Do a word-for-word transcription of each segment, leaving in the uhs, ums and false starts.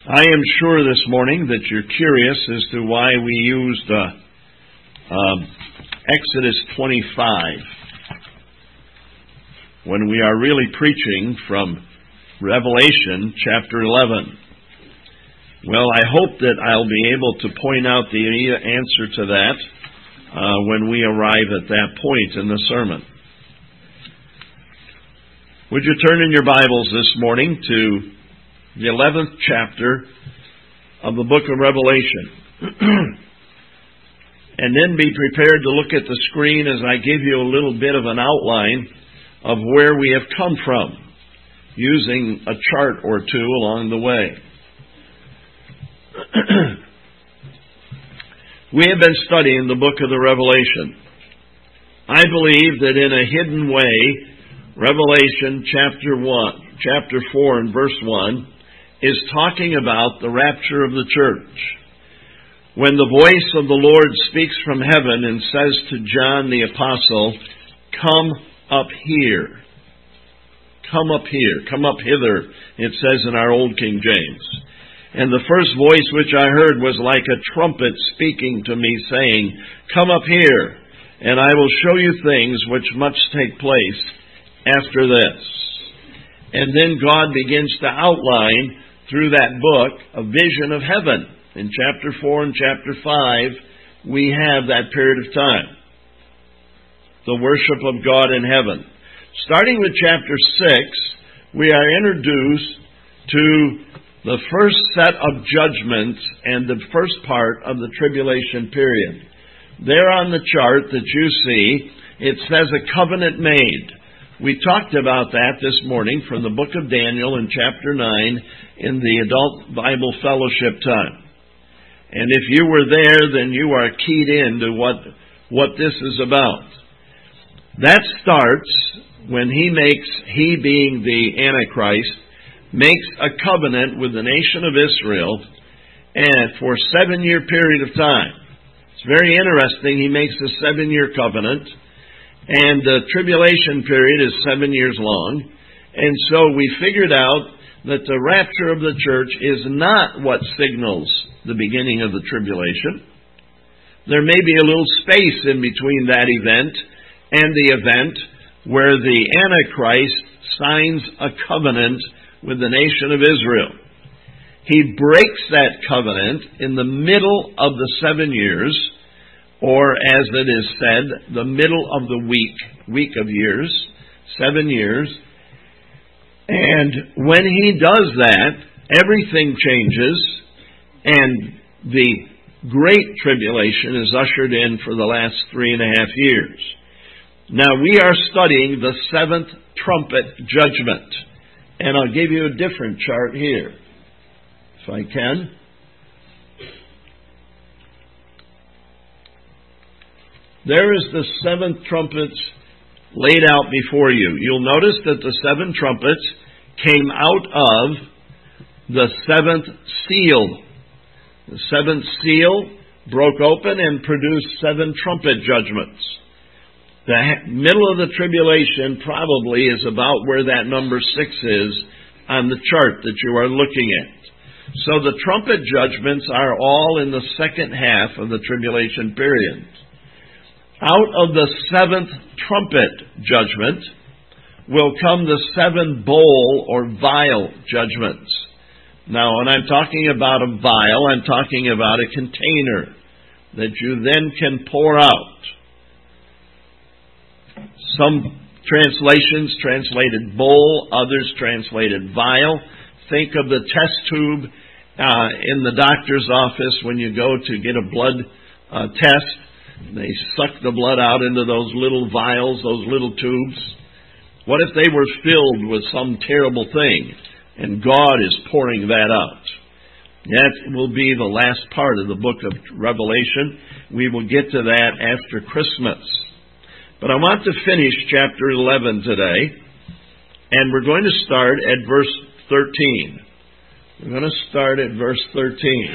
I am sure this morning that you're curious as to why we used uh, uh, Exodus twenty-five when we are really preaching from Revelation chapter eleven. Well, I hope that I'll be able to point out the answer to that uh, when we arrive at that point in the sermon. Would you turn in your Bibles this morning to the eleventh chapter of the book of Revelation. And then be prepared to look at the screen as I give you a little bit of an outline of where we have come from, using a chart or two along the way. We have been studying the book of the Revelation. I believe that in a hidden way, Revelation chapter one, chapter four and verse one is talking about the rapture of the church. When the voice of the Lord speaks from heaven and says to John the apostle, "Come up here." Come up here. Come up hither, it says in our old King James. And the first voice which I heard was like a trumpet speaking to me, saying, "Come up here, and I will show you things which must take place after this." And then God begins to outline through that book a vision of heaven. In chapter four and chapter five, we have that period of time. The worship of God in heaven. Starting with chapter six, we are introduced to the first set of judgments and the first part of the tribulation period. There on the chart that you see, it says a covenant made. We talked about that this morning from the book of Daniel in chapter nine in the Adult Bible Fellowship time. And if you were there, then you are keyed in to what, what this is about. That starts when he makes, he being the Antichrist, makes a covenant with the nation of Israel and for a seven-year period of time. It's very interesting. He makes a seven-year covenant. And the tribulation period is seven years long. And so we figured out that the rapture of the church is not what signals the beginning of the tribulation. There may be a little space in between that event and the event where the Antichrist signs a covenant with the nation of Israel. He breaks that covenant in the middle of the seven years, or as it is said, the middle of the week, week of years, seven years. And when he does that, everything changes, and the great tribulation is ushered in for the last three and a half years. Now, we are studying the seventh trumpet judgment, and I'll give you a different chart here, if I can. There is the seventh trumpets laid out before you. You'll notice that the seven trumpets came out of the seventh seal. The seventh seal broke open and produced seven trumpet judgments. The middle of the tribulation probably is about where that number six is on the chart that you are looking at. So the trumpet judgments are all in the second half of the tribulation period. Out of the seventh trumpet judgment will come the seven bowl or vial judgments. Now, when I'm talking about a vial, I'm talking about a container that you then can pour out. Some translations translated bowl, others translated vial. Think of the test tube uh, in the doctor's office when you go to get a blood uh, test. They suck the blood out into those little vials, those little tubes. What if they were filled with some terrible thing and God is pouring that out? That will be the last part of the book of Revelation. We will get to that after Christmas. But I want to finish chapter eleven today, and we're going to start at verse thirteen. We're going to start at verse thirteen.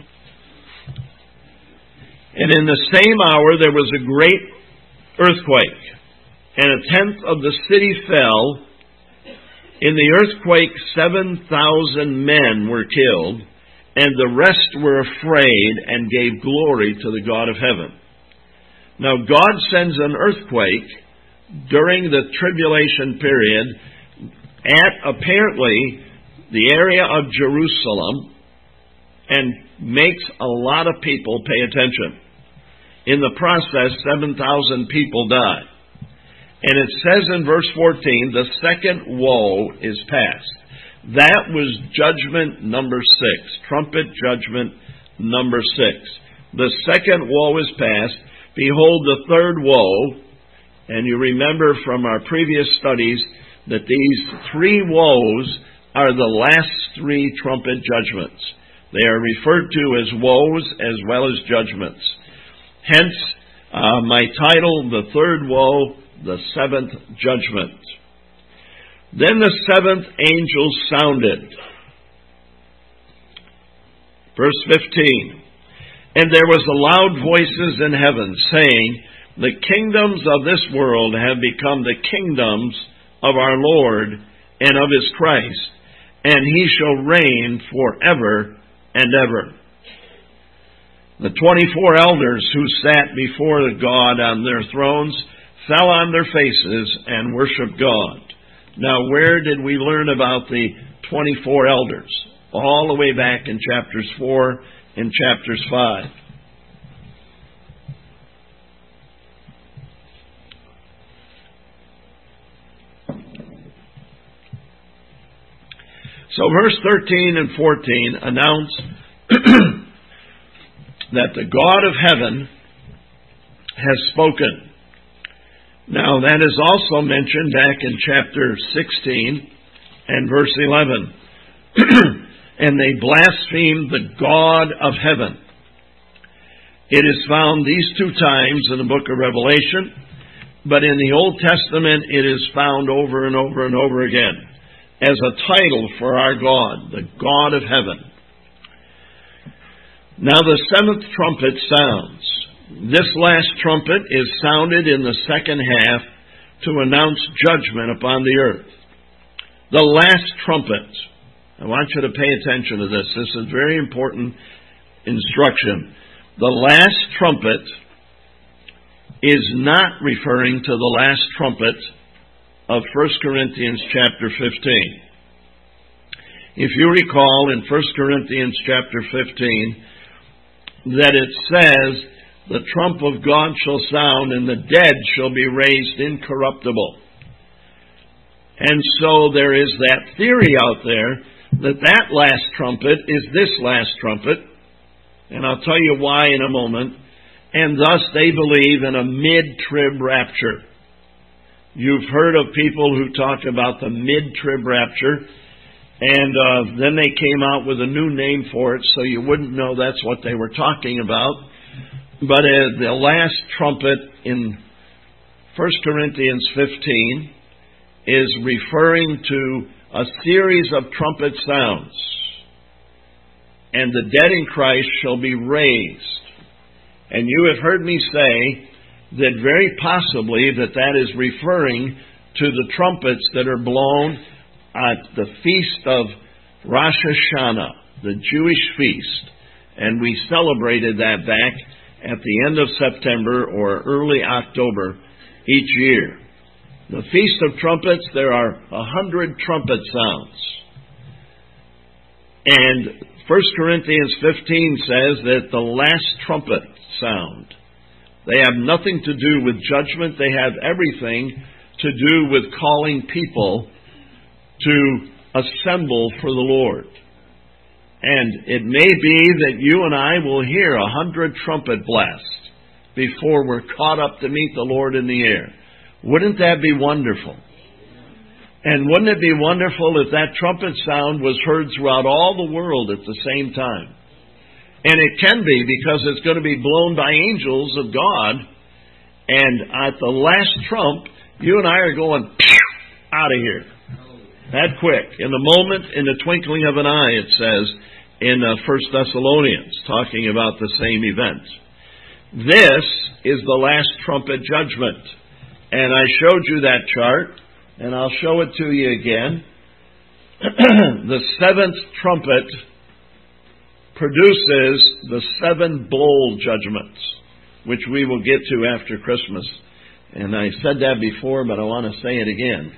And in the same hour there was a great earthquake, and a tenth of the city fell. In the earthquake seven thousand men were killed, and the rest were afraid and gave glory to the God of heaven. Now God sends an earthquake during the tribulation period at apparently the area of Jerusalem and makes a lot of people pay attention. In the process, seven thousand people died. And it says in verse fourteen, the second woe is past. That was judgment number six. Trumpet judgment number six. The second woe is past. Behold, the third woe. And you remember from our previous studies that these three woes are the last three trumpet judgments. They are referred to as woes as well as judgments. Hence, uh, my title, The Third Woe, the Seventh Judgment. Then the seventh angel sounded. Verse fifteen. And there was a loud voices in heaven, saying, the kingdoms of this world have become the kingdoms of our Lord and of His Christ, and He shall reign forever and ever. The twenty-four elders who sat before God on their thrones fell on their faces and worshiped God. Now, where did we learn about the twenty-four elders? All the way back in chapters four and chapters five. So verse thirteen and fourteen announce that the God of heaven has spoken. Now that is also mentioned back in chapter sixteen and verse eleven. And they blasphemed the God of heaven. It is found these two times in the book of Revelation, but in the Old Testament it is found over and over and over again as a title for our God, the God of heaven. Now the seventh trumpet sounds. This last trumpet is sounded in the second half to announce judgment upon the earth. The last trumpet. I want you to pay attention to this. This is very important instruction. The last trumpet is not referring to the last trumpet of First Corinthians chapter fifteen. If you recall in First Corinthians chapter fifteen that it says, the trump of God shall sound and the dead shall be raised incorruptible. And so there is that theory out there that that last trumpet is this last trumpet, and I'll tell you why in a moment, and thus they believe in a mid-trib rapture. You've heard of people who talk about the mid-trib rapture, and uh, then they came out with a new name for it, so you wouldn't know that's what they were talking about. But uh, the last trumpet in First Corinthians fifteen is referring to a series of trumpet sounds. And the dead in Christ shall be raised. And you have heard me say that very possibly that that is referring to the trumpets that are blown at the feast of Rosh Hashanah, the Jewish feast. And we celebrated that back at the end of September or early October each year. The Feast of Trumpets, there are a hundred trumpet sounds. And First Corinthians fifteen says that the last trumpet sound. They have nothing to do with judgment. They have everything to do with calling people to assemble for the Lord. And it may be that you and I will hear a hundred trumpet blasts before we're caught up to meet the Lord in the air. Wouldn't that be wonderful? And wouldn't it be wonderful if that trumpet sound was heard throughout all the world at the same time? And it can be, because it's going to be blown by angels of God. And at the last trump, you and I are going out of here. That quick. In the moment, in the twinkling of an eye, it says in uh, First Thessalonians, talking about the same event. This is the last trumpet judgment. And I showed you that chart, and I'll show it to you again. The seventh trumpet produces the seven bowl judgments, which we will get to after Christmas. And I said that before, but I want to say it again.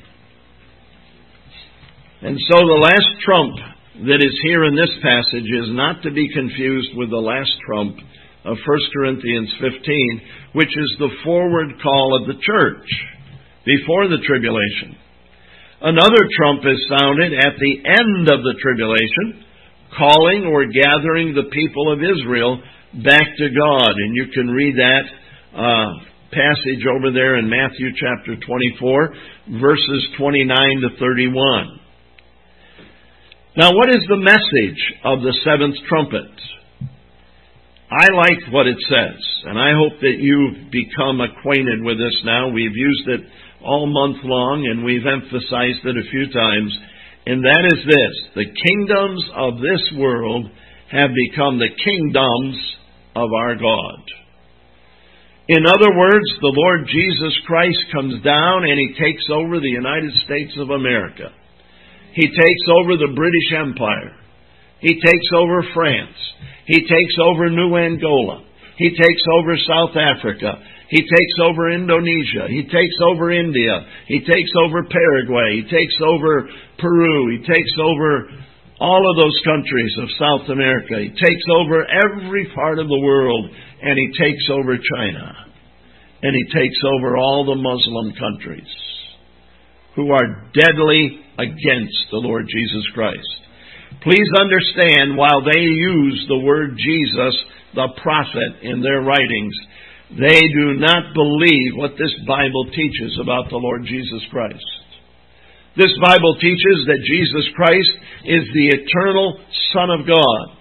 And so the last trump that is here in this passage is not to be confused with the last trump of First Corinthians fifteen, which is the forward call of the church before the tribulation. Another trump is sounded at the end of the tribulation, calling or gathering the people of Israel back to God. And you can read that uh, passage over there in Matthew chapter twenty-four, verses twenty-nine to thirty-one. Now, what is the message of the seventh trumpet? I like what it says, and I hope that you've become acquainted with this now. We've used it all month long, and we've emphasized it a few times, and that is this: the kingdoms of this world have become the kingdoms of our God. In other words, the Lord Jesus Christ comes down and He takes over the United States of America. He takes over the British Empire. He takes over France. He takes over New Angola. He takes over South Africa. He takes over Indonesia. He takes over India. He takes over Paraguay. He takes over Peru. He takes over all of those countries of South America. He takes over every part of the world, and He takes over China. And He takes over all the Muslim countries who are deadly against the Lord Jesus Christ. Please understand, while they use the word Jesus, the prophet, in their writings, they do not believe what this Bible teaches about the Lord Jesus Christ. This Bible teaches that Jesus Christ is the eternal Son of God.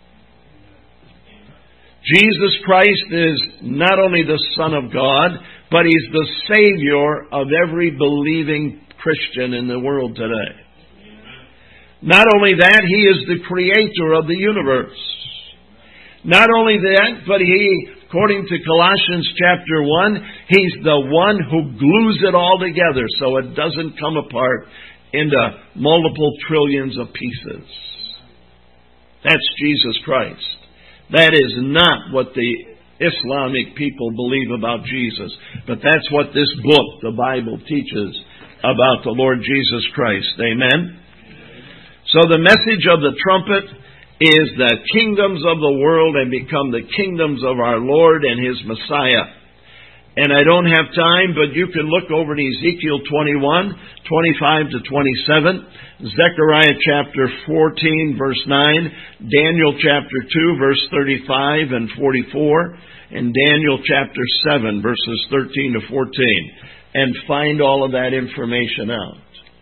Jesus Christ is not only the Son of God, but He's the Savior of every believing Christian in the world today. Not only that, He is the Creator of the universe. Not only that, but He, according to Colossians chapter one, He's the one who glues it all together so it doesn't come apart into multiple trillions of pieces. That's Jesus Christ. That is not what the Islamic people believe about Jesus, but that's what this book, the Bible, teaches about the Lord Jesus Christ. Amen? So the message of the trumpet is the kingdoms of the world have become the kingdoms of our Lord and His Messiah. And I don't have time, but you can look over in Ezekiel twenty-one, twenty-five to twenty-seven, Zechariah chapter fourteen, verse nine, Daniel chapter two, verse thirty-five and forty-four, and Daniel chapter seven, verses thirteen to fourteen, and find all of that information out.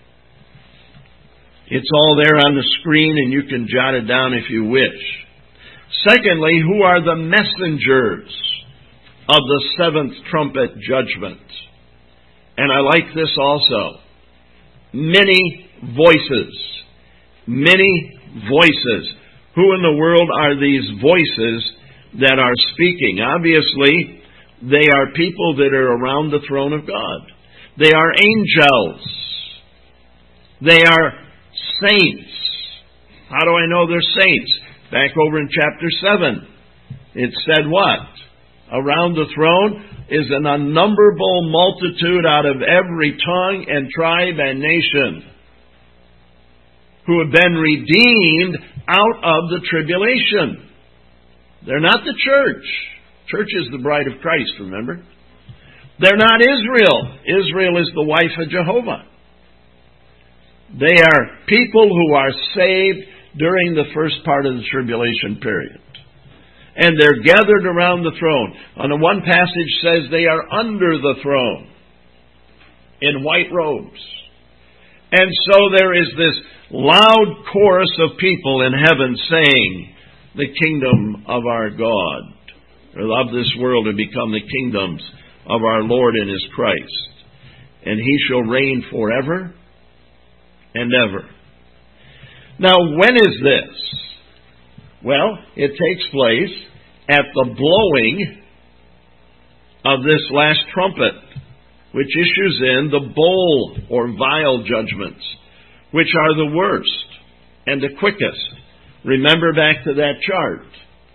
It's all there on the screen, and you can jot it down if you wish. Secondly, who are the messengers of the seventh trumpet judgment? And I like this also. Many voices. Many voices. Who in the world are these voices that are speaking? Obviously, they are people that are around the throne of God. They are angels. They are saints. How do I know they're saints? Back over in chapter seven, it said what? Around the throne is an unnumberable multitude out of every tongue and tribe and nation who have been redeemed out of the tribulation. They're not the church. Church is the bride of Christ, remember? They're not Israel. Israel is the wife of Jehovah. They are people who are saved during the first part of the tribulation period. And they're gathered around the throne. On the one passage says they are under the throne in white robes. And so there is this loud chorus of people in heaven saying, the kingdom of our God, or of this world, have become the kingdoms of our Lord and His Christ. And He shall reign forever and ever. Now, when is this? Well, it takes place at the blowing of this last trumpet, which issues in the bowl or vial judgments, which are the worst and the quickest. Remember back to that chart.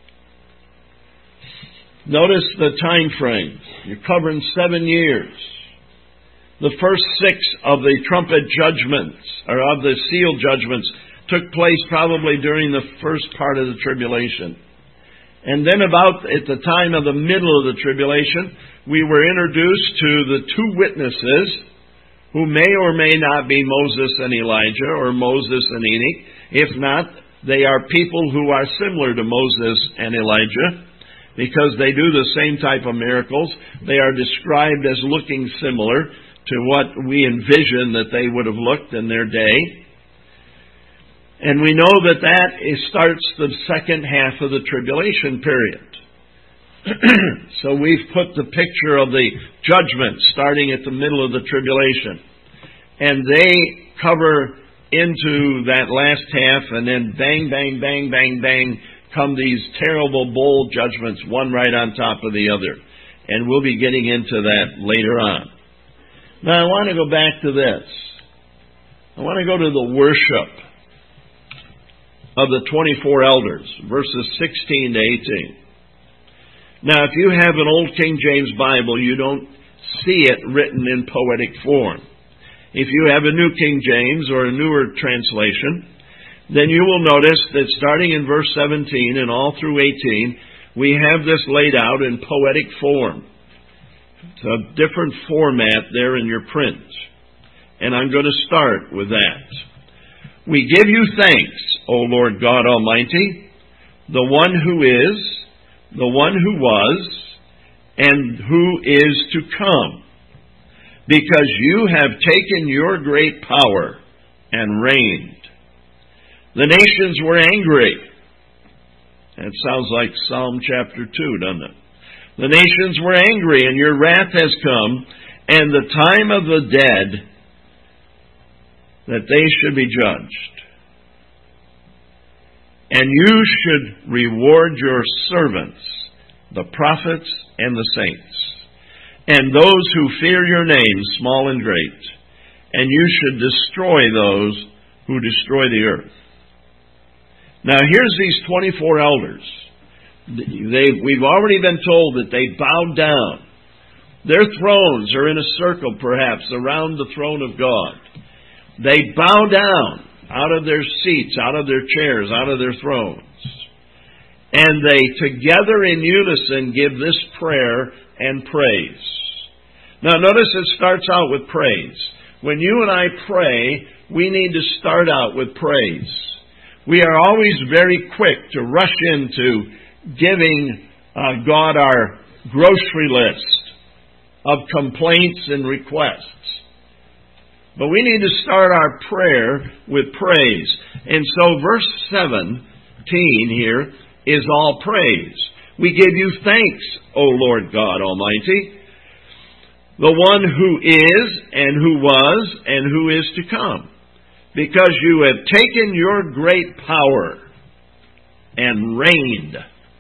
Notice the time frame. You're covering seven years. The first six of the trumpet judgments, or of the seal judgments, took place probably during the first part of the tribulation. And then about at the time of the middle of the tribulation, we were introduced to the two witnesses who may or may not be Moses and Elijah or Moses and Enoch. If not, they are people who are similar to Moses and Elijah because they do the same type of miracles. They are described as looking similar to what we envision that they would have looked in their day. And we know that that is, starts the second half of the tribulation period. So we've put the picture of the judgment starting at the middle of the tribulation. And they cover into that last half, and then bang, bang, bang, bang, bang, come these terrible bowl judgments, one right on top of the other. And we'll be getting into that later on. Now I want to go back to this. I want to go to the worship of the twenty-four elders, verses sixteen to eighteen. Now, if you have an old King James Bible, you don't see it written in poetic form. If you have a New King James or a newer translation, then you will notice that starting in verse seventeen and all through eighteen, we have this laid out in poetic form. It's a different format there in your print. And I'm going to start with that. We give you thanks, O Lord God Almighty, the one who is, the one who was, and who is to come, because you have taken your great power and reigned. The nations were angry. That sounds like Psalm chapter two, doesn't it? The nations were angry, and your wrath has come, and the time of the dead, that they should be judged. And you should reward your servants, the prophets and the saints, and those who fear your name, small and great. And you should destroy those who destroy the earth. Now here's these twenty-four elders. They, we've already been told that they bowed down. Their thrones are in a circle, perhaps, around the throne of God. They bow down out of their seats, out of their chairs, out of their thrones. And they, together in unison, give this prayer and praise. Now, notice it starts out with praise. When you and I pray, we need to start out with praise. We are always very quick to rush into giving uh, God our grocery list of complaints and requests. But we need to start our prayer with praise. And so verse seventeen here is all praise. We give you thanks, O Lord God Almighty, the one who is and who was and who is to come, because you have taken your great power and reigned.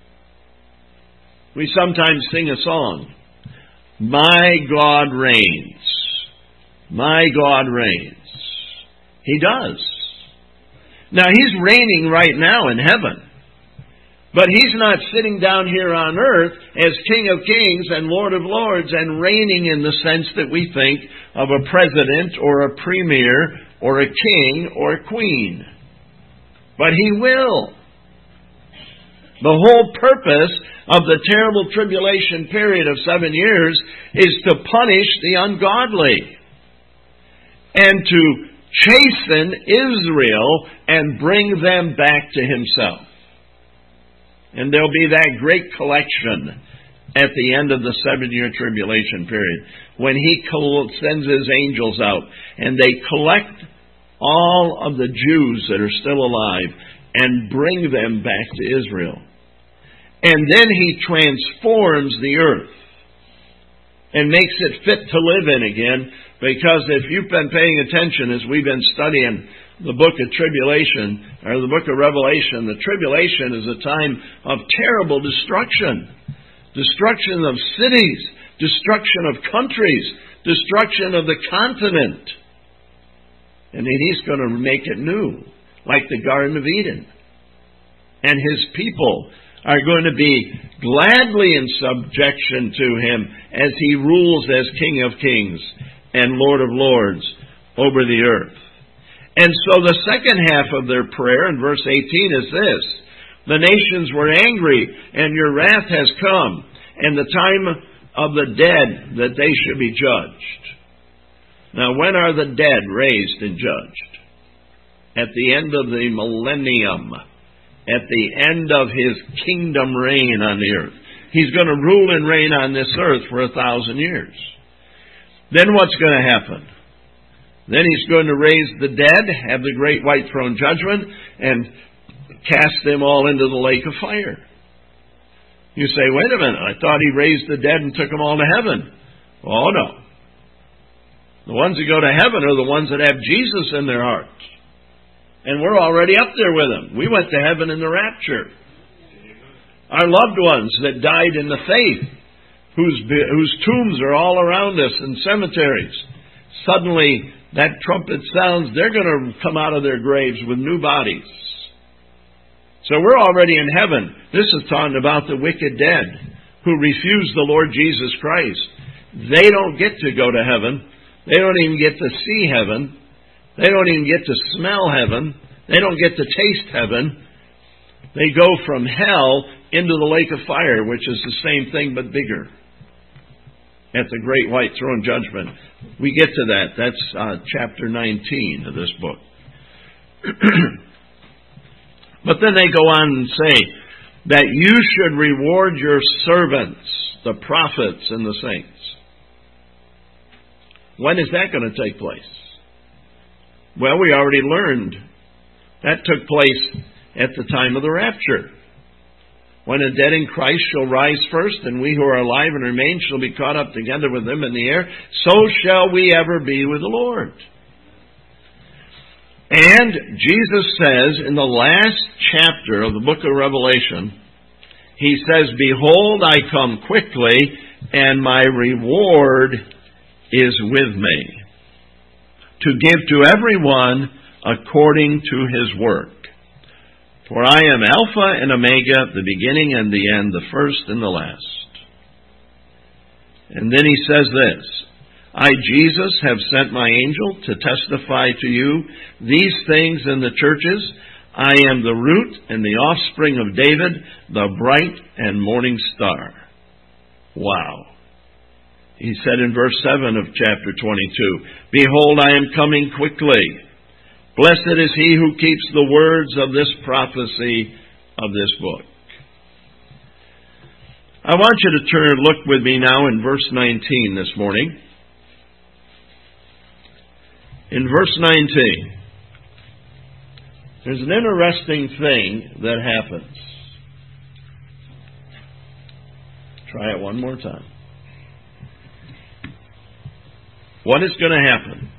We sometimes sing a song, My God reigns. My God reigns. He does. Now, He's reigning right now in heaven. But He's not sitting down here on earth as King of Kings and Lord of Lords and reigning in the sense that we think of a president or a premier or a king or a queen. But He will. The whole purpose of the terrible tribulation period of seven years is to punish the ungodly and to chasten Israel and bring them back to Himself. And there'll be that great collection at the end of the seven-year tribulation period when He sends His angels out and they collect all of the Jews that are still alive and bring them back to Israel. And then He transforms the earth and makes it fit to live in again. Because if you've been paying attention as we've been studying the book of Tribulation, or the book of Revelation, the tribulation is a time of terrible destruction. Destruction of cities, destruction of countries, destruction of the continent. And then He's going to make it new, like the Garden of Eden. and His people are going to be gladly in subjection to Him as He rules as King of Kings and Lord of Lords over the earth. And so the second half of their prayer in verse eighteen is this: the nations were angry, and your wrath has come, and the time of the dead that they should be judged. Now, when are the dead raised and judged? At the end of the millennium. At the end of His kingdom reign on the earth. He's going to rule and reign on this earth for a thousand years. Then what's going to happen? Then He's going to raise the dead, have the great white throne judgment, and cast them all into the lake of fire. You say, wait a minute, I thought He raised the dead and took them all to heaven. Oh, no. The ones that go to heaven are the ones that have Jesus in their hearts. And we're already up there with Him. We went to heaven in the rapture. Our loved ones that died in the faith, whose, whose tombs are all around us in cemeteries, suddenly that trumpet sounds, they're going to come out of their graves with new bodies. So we're already in heaven. This is talking about the wicked dead who refuse the Lord Jesus Christ. They don't get to go to heaven. They don't even get to see heaven. They don't even get to smell heaven. They don't get to taste heaven. They go from hell into the lake of fire, which is the same thing but bigger, at the great white throne judgment. We get to that. That's uh, chapter nineteen of this book. But then they go on and say that you should reward your servants, the prophets and the saints. When is that going to take place? Well, we already learned that took place at the time of the rapture. When the dead in Christ shall rise first, and we who are alive and remain shall be caught up together with them in the air, so shall we ever be with the Lord. And Jesus says in the last chapter of the book of Revelation, He says, behold, I come quickly, and my reward is with me, to give to everyone according to his work. For I am Alpha and Omega, the beginning and the end, the first and the last. And then He says this, I, Jesus, have sent my angel to testify to you these things in the churches. I am the root and the offspring of David, the bright and morning star. Wow. He said in verse seven of chapter twenty-two, behold, I am coming quickly. Blessed is he who keeps the words of this prophecy of this book. I want you to turn and look with me now in verse nineteen this morning. In verse nineteen, there's an interesting thing that happens. Try it one more time. What is going to happen?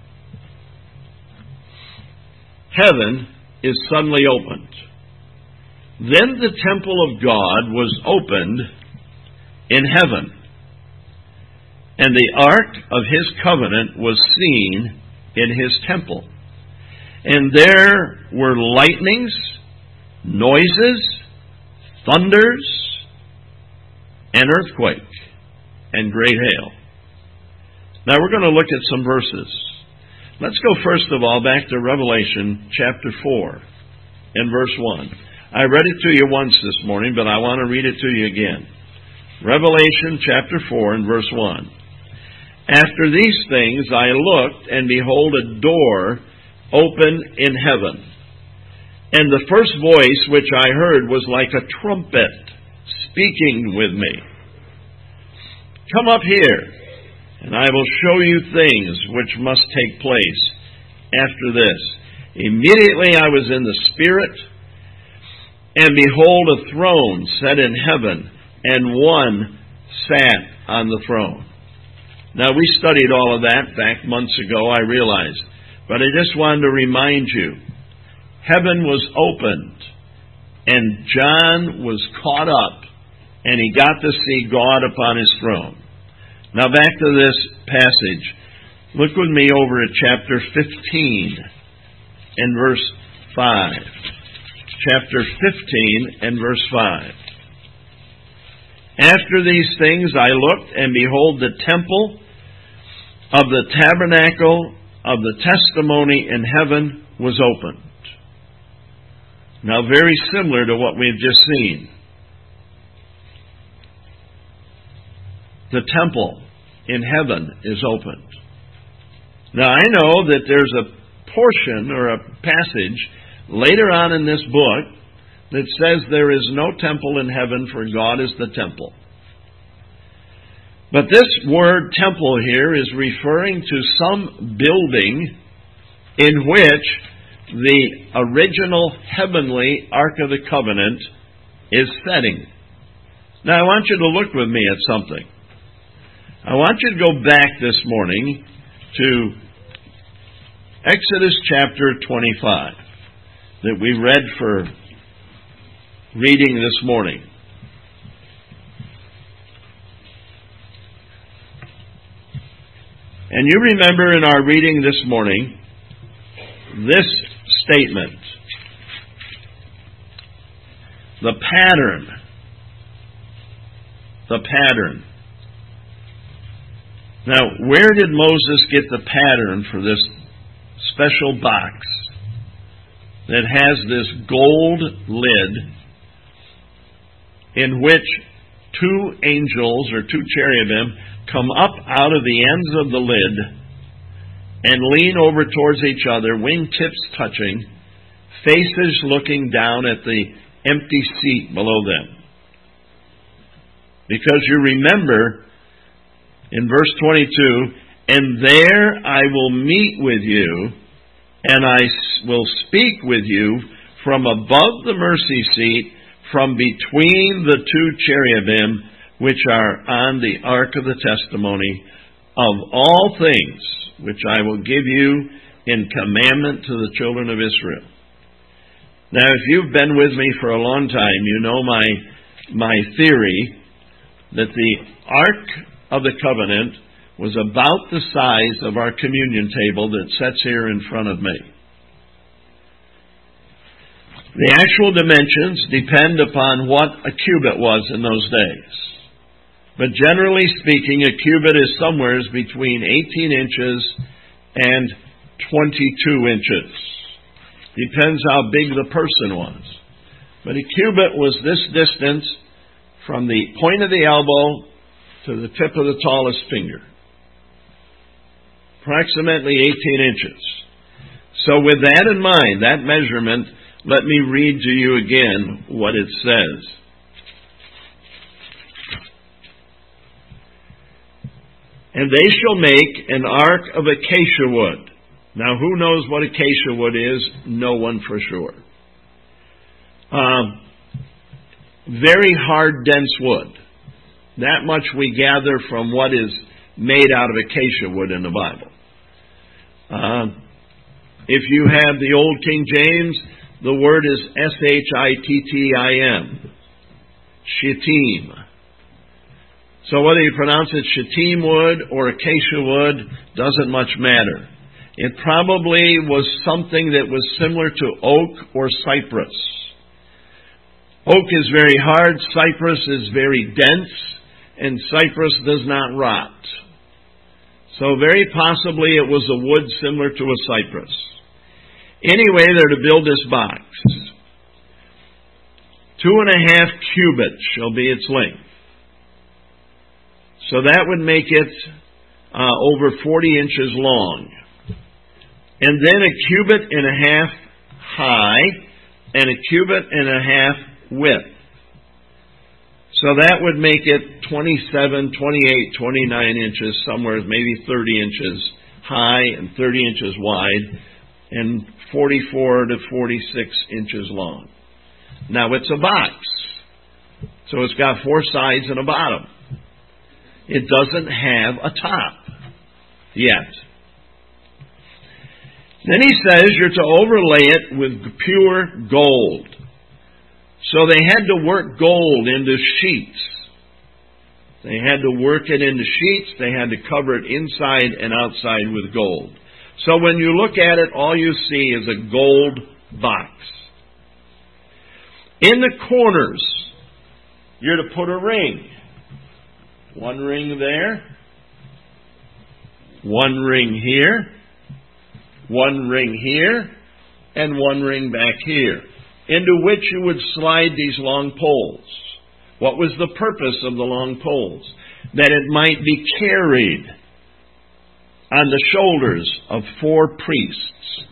Heaven is suddenly opened. Then the temple of God was opened in heaven, and the ark of His covenant was seen in His temple. And there were lightnings, noises, thunders, an earthquake, and great hail. Now we're going to look at some verses. Let's go first of all back to Revelation chapter four and verse one. I read it to you once this morning, but I want to read it to you again. Revelation chapter four and verse one. After these things I looked, and behold, a door open in heaven. And the first voice which I heard was like a trumpet speaking with me. Come up here, and I will show you things which must take place after this. Immediately I was in the Spirit, and behold, a throne set in heaven, and one sat on the throne. Now, we studied all of that back months ago, I realize. But I just wanted to remind you, heaven was opened, and John was caught up, and he got to see God upon His throne. Now back to this passage. Look with me over at chapter fifteen and verse five. chapter fifteen and verse five. After these things I looked, and behold, the temple of the tabernacle of the testimony in heaven was opened. Now, very similar to what we've just seen. The temple in heaven is opened. Now, I know that there's a portion or a passage later on in this book that says there is no temple in heaven, for God is the temple. But this word temple here is referring to some building in which the original heavenly Ark of the Covenant is setting. Now, I want you to look with me at something. I want you to go back this morning to Exodus chapter twenty-five that we read for reading this morning. And you remember in our reading this morning this statement. The pattern. The pattern. Now, where did Moses get the pattern for this special box that has this gold lid in which two angels or two cherubim come up out of the ends of the lid and lean over towards each other, wingtips touching, faces looking down at the empty seat below them? Because you remember in verse twenty-two, and there I will meet with you, and I will speak with you from above the mercy seat, from between the two cherubim which are on the ark of the testimony, of all things which I will give you in commandment to the children of Israel. Now, if you've been with me for a long time, you know my my theory that the Ark of the Covenant was about the size of our communion table that sits here in front of me. The actual dimensions depend upon what a cubit was in those days. But generally speaking, a cubit is somewhere between eighteen inches and twenty-two inches. Depends how big the person was. But a cubit was this distance from the point of the elbow to the tip of the tallest finger. Approximately eighteen inches. So with that in mind, that measurement, let me read to you again what it says. And they shall make an ark of acacia wood. Now, who knows what acacia wood is? No one for sure. Um, very hard, dense wood. That much we gather from what is made out of acacia wood in the Bible. Uh, if you have the Old King James, the word is S H I T T I M. Shittim. So whether you pronounce it shittim wood or acacia wood doesn't much matter. It probably was something that was similar to oak or cypress. Oak is very hard, cypress is very dense, and cypress does not rot. So very possibly it was a wood similar to a cypress. Anyway, they're to build this box. Two and a half cubits shall be its length. So that would make it uh, over forty inches long. And then a cubit and a half high and a cubit and a half width. So that would make it twenty-seven, twenty-eight, twenty-nine inches, somewhere maybe thirty inches high and thirty inches wide and forty-four to forty-six inches long. Now it's a box. So it's got four sides and a bottom. It doesn't have a top yet. Then he says you're to overlay it with pure gold. So they had to work gold into sheets. They had to work it into sheets. They had to cover it inside and outside with gold. So when you look at it, all you see is a gold box. In the corners, you're to put a ring. One ring there, one ring here, one ring here, and one ring back here, into which you would slide these long poles. What was the purpose of the long poles? That it might be carried on the shoulders of four priests.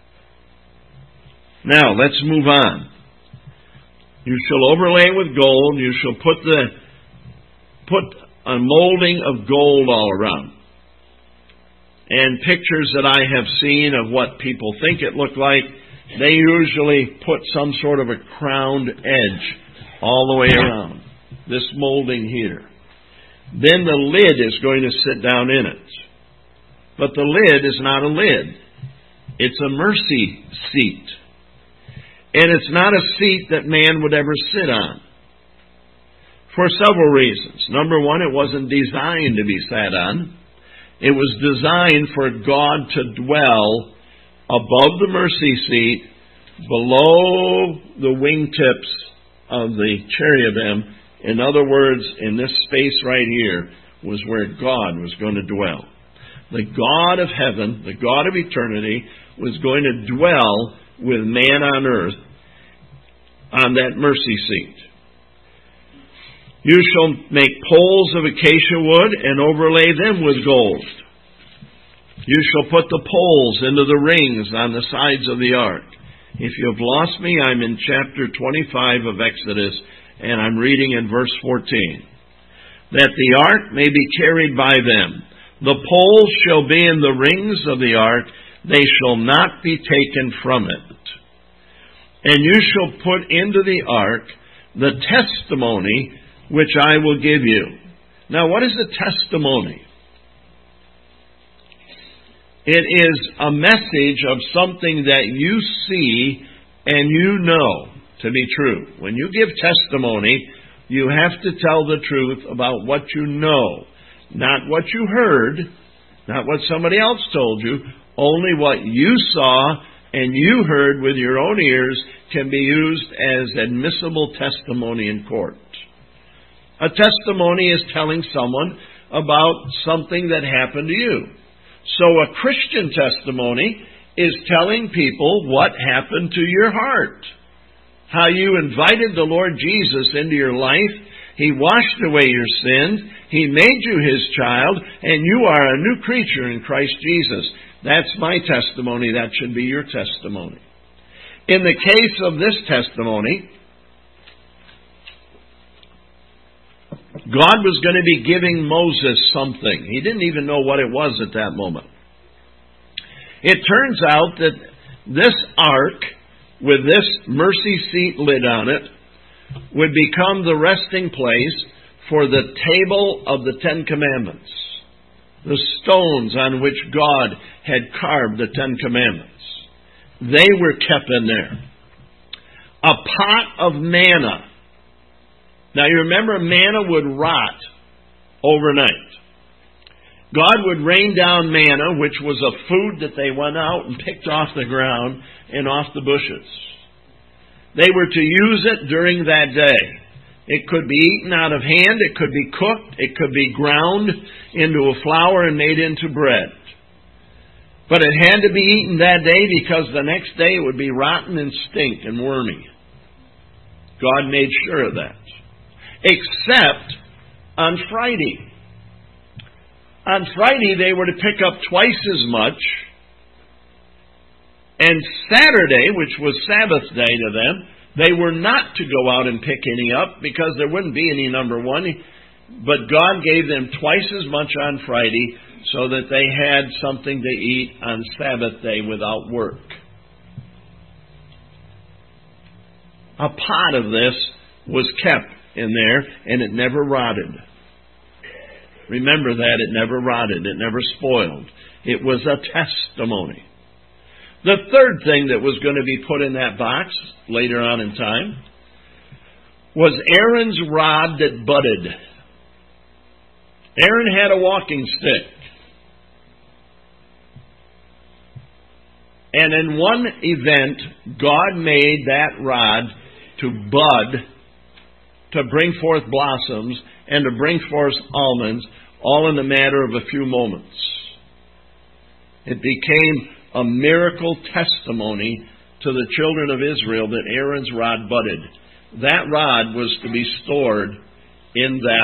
Now, let's move on. You shall overlay with gold. You shall put the put a molding of gold all around. And pictures that I have seen of what people think it looked like, they usually put some sort of a crowned edge all the way around this molding here. Then the lid is going to sit down in it. But the lid is not a lid. It's a mercy seat. And it's not a seat that man would ever sit on. For several reasons. Number one, it wasn't designed to be sat on. It was designed for God to dwell above the mercy seat, below the wingtips of the cherubim. In other words, in this space right here was where God was going to dwell. The God of heaven, the God of eternity, was going to dwell with man on earth on that mercy seat. You shall make poles of acacia wood and overlay them with gold. You shall put the poles into the rings on the sides of the ark. If you have lost me, I'm in chapter twenty-five of Exodus, and I'm reading in verse fourteen. That the ark may be carried by them. The poles shall be in the rings of the ark. They shall not be taken from it. And you shall put into the ark the testimony which I will give you. Now, what is a testimony? It is a message of something that you see and you know to be true. When you give testimony, you have to tell the truth about what you know. Not what you heard, not what somebody else told you, only what you saw and you heard with your own ears can be used as admissible testimony in court. A testimony is telling someone about something that happened to you. So a Christian testimony is telling people what happened to your heart. How you invited the Lord Jesus into your life. He washed away your sins. He made you His child, and you are a new creature in Christ Jesus. That's my testimony. That should be your testimony. In the case of this testimony, God was going to be giving Moses something. He didn't even know what it was at that moment. It turns out that this ark, with this mercy seat lid on it, would become the resting place for the table of the Ten Commandments. The stones on which God had carved the Ten Commandments. They were kept in there. A pot of manna. Now you remember, manna would rot overnight. God would rain down manna, which was a food that they went out and picked off the ground and off the bushes. They were to use it during that day. It could be eaten out of hand, it could be cooked, it could be ground into a flour and made into bread. But it had to be eaten that day because the next day it would be rotten and stink and wormy. God made sure of that. Except on Friday. On Friday they were to pick up twice as much. And Saturday, which was Sabbath day to them, they were not to go out and pick any up because there wouldn't be any, number one. But God gave them twice as much on Friday so that they had something to eat on Sabbath day without work. A pot of this was kept in there and it never rotted. Remember that, it never rotted, it never spoiled. It was a testimony. The third thing that was going to be put in that box later on in time was Aaron's rod that budded. Aaron had a walking stick. And in one event, God made that rod to bud, to bring forth blossoms, and to bring forth almonds, all in the matter of a few moments. It became a miracle testimony to the children of Israel that Aaron's rod budded. That rod was to be stored in the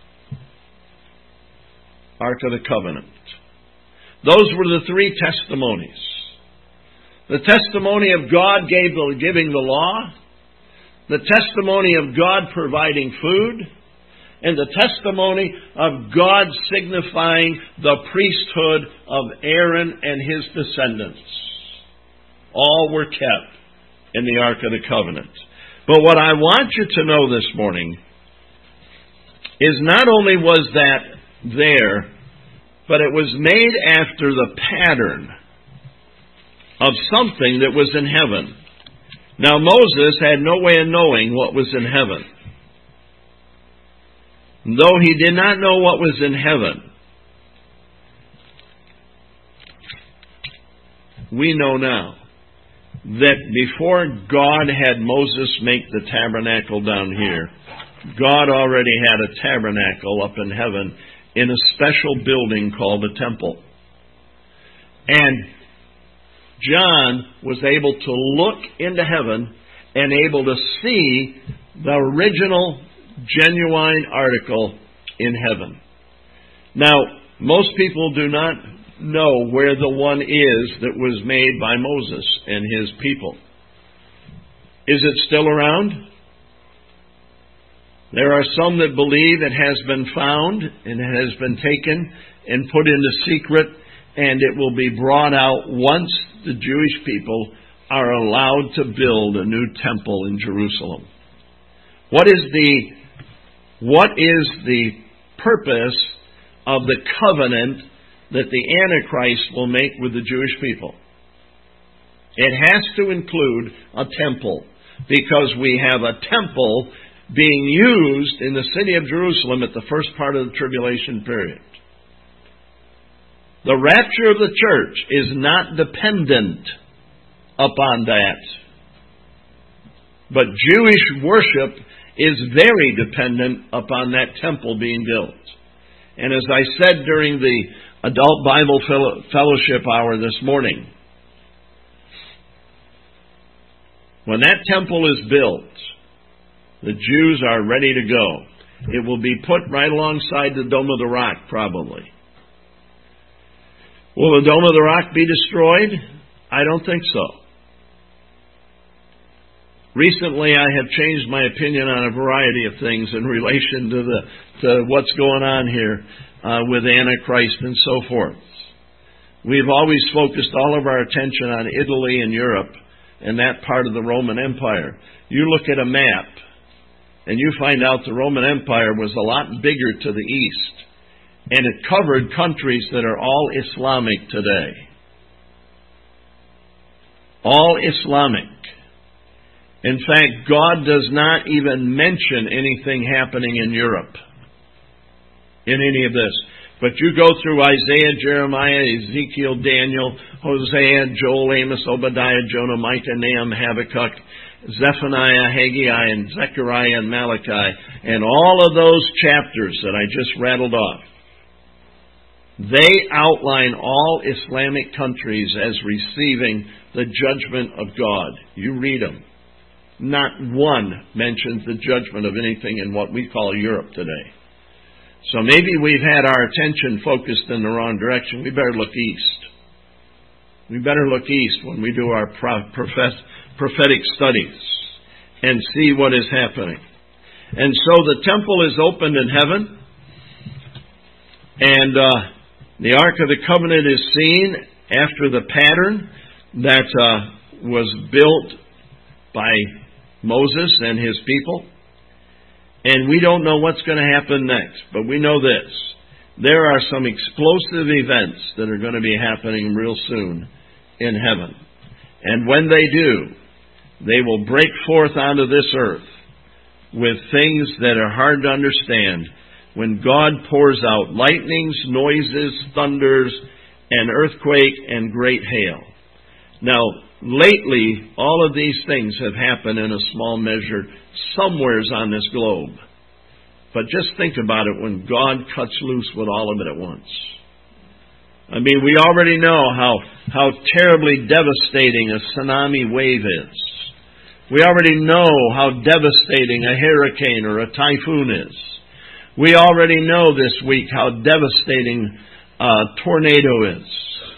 Ark of the Covenant. Those were the three testimonies. The testimony of God gave the, giving the law, the testimony of God providing food, and the testimony of God signifying the priesthood of Aaron and his descendants. All were kept in the Ark of the Covenant. But what I want you to know this morning is not only was that there, but it was made after the pattern of something that was in heaven. Now Moses had no way of knowing what was in heaven. Though he did not know what was in heaven, we know now that before God had Moses make the tabernacle down here, God already had a tabernacle up in heaven in a special building called the temple. And John was able to look into heaven and able to see the original, genuine article in heaven. Now, most people do not know where the one is that was made by Moses and his people. Is it still around? There are some that believe it has been found and it has been taken and put into secret, and it will be brought out once the Jewish people are allowed to build a new temple in Jerusalem. What is the what is the purpose of the covenant that the Antichrist will make with the Jewish people? It has to include a temple, because we have a temple being used in the city of Jerusalem at the first part of the tribulation period. The rapture of the church is not dependent upon that. But Jewish worship is very dependent upon that temple being built. And as I said during the Adult Bible Fellowship Hour this morning, when that temple is built, the Jews are ready to go. It will be put right alongside the Dome of the Rock, probably. Will the Dome of the Rock be destroyed? I don't think so. Recently, I have changed my opinion on a variety of things in relation to the to what's going on here uh, with Antichrist and so forth. We've always focused all of our attention on Italy and Europe and that part of the Roman Empire. You look at a map, and you find out the Roman Empire was a lot bigger to the east, and it covered countries that are all Islamic today. All Islamic. In fact, God does not even mention anything happening in Europe in any of this. But you go through Isaiah, Jeremiah, Ezekiel, Daniel, Hosea, Joel, Amos, Obadiah, Jonah, Micah, Nahum, Habakkuk, Zephaniah, Haggai, and Zechariah, and Malachi, and all of those chapters that I just rattled off. They outline all Islamic countries as receiving the judgment of God. You read them. Not one mentions the judgment of anything in what we call Europe today. So maybe we've had our attention focused in the wrong direction. We better look east. We better look east when we do our prophetic studies and see what is happening. And so the temple is opened in heaven, and uh, the Ark of the Covenant is seen after the pattern that uh, was built by Moses and his people. And we don't know what's going to happen next, but we know this. There are some explosive events that are going to be happening real soon in heaven. And when they do, they will break forth onto this earth with things that are hard to understand. When God pours out lightnings, noises, thunders, and earthquake, and great hail. Now, lately, all of these things have happened in a small measure somewheres on this globe. But just think about it when God cuts loose with all of it at once. I mean, we already know how, how terribly devastating a tsunami wave is. We already know how devastating a hurricane or a typhoon is. We already know this week how devastating a tornado is.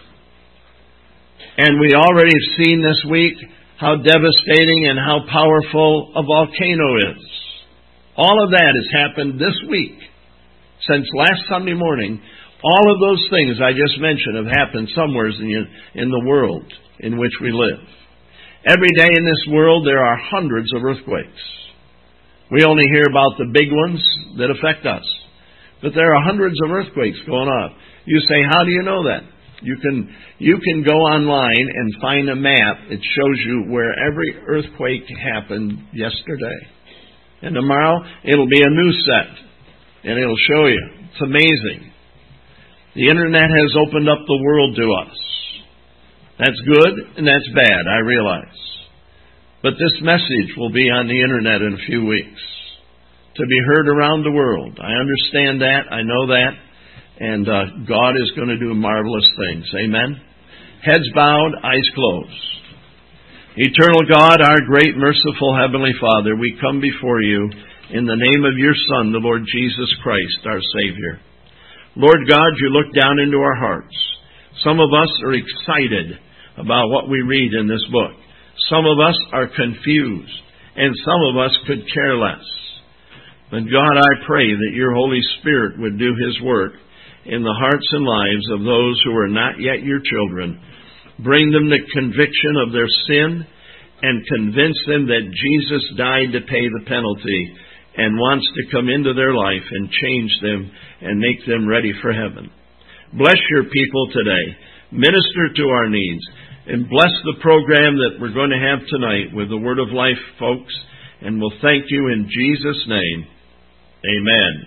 And we already have seen this week how devastating and how powerful a volcano is. All of that has happened this week. Since last Sunday morning, all of those things I just mentioned have happened somewhere in, in the world in which we live. Every day in this world there are hundreds of earthquakes. We only hear about the big ones that affect us. But there are hundreds of earthquakes going on. You say, how do you know that? You can you can go online and find a map. It shows you where every earthquake happened yesterday. And tomorrow it'll be a new set. And it'll show you. It's amazing. The Internet has opened up the world to us. That's good and that's bad, I realize. But this message will be on the Internet in a few weeks to be heard around the world. I understand that. I know that. And uh, God is going to do marvelous things. Amen? Heads bowed, eyes closed. Eternal God, our great, merciful Heavenly Father, we come before you in the name of your Son, the Lord Jesus Christ, our Savior. Lord God, you look down into our hearts. Some of us are excited about what we read in this book. Some of us are confused, and some of us could care less. But God, I pray that your Holy Spirit would do His work in the hearts and lives of those who are not yet your children. Bring them to conviction of their sin and convince them that Jesus died to pay the penalty and wants to come into their life and change them and make them ready for heaven. Bless your people today. Minister to our needs. And bless the program that we're going to have tonight with the Word of Life, folks. And we'll thank you in Jesus' name. Amen.